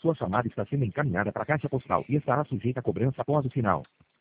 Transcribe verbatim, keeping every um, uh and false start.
Sua chamada está sendo encaminhada para a caixa postal e estará sujeita a cobrança após o sinal.